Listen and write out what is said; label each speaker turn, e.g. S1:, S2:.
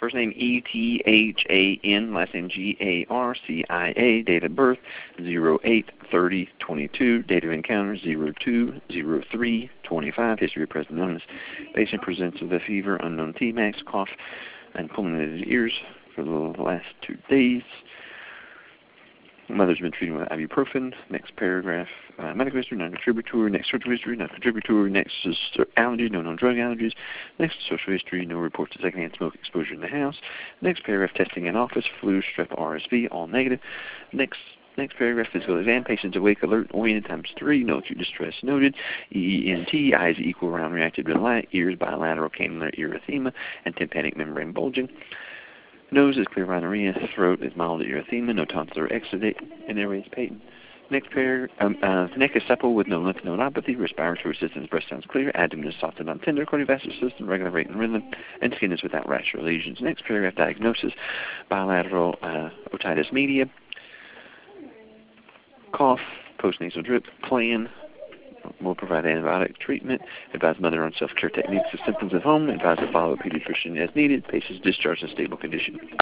S1: First name E-T-H-A-N, last name G-A-R-C-I-A, date of birth 08/30/22, date of encounter 02/03/25, history of present illness. Patient presents with a fever, unknown Tmax, cough, and pulmonary ears for the last 2 days. Mother's been treated with ibuprofen. Next paragraph, medical history, non-contributory. Next surgical history, non-contributory. Next is allergies, no known drug allergies. Next social history, no reports of secondhand smoke exposure in the house. Next paragraph, testing in office, flu, strep, RSV, all negative. Next paragraph, physical exam, patients awake, alert, oriented, ×3, no acute distress noted. EENT, eyes equal, round, reactive to light, ears bilateral, cannular erythema, and tympanic membrane bulging. Nose is clear rhinorrhea, throat is mild erythema, no tonsillar exudate, and airway is patent. Neck is supple with no lymph nodopathy, respiratory system, breast sounds clear, abdomen is soft and non-tender, cardiovascular system, regular rate and rhythm, and skin is without rash or lesions. Next paragraph, diagnosis, bilateral otitis media, cough, postnasal drip, plan. Will provide antibiotic treatment. Advise mother on self-care techniques of symptoms at home. Advise to follow a pediatrician as needed. Patient's discharged in stable condition.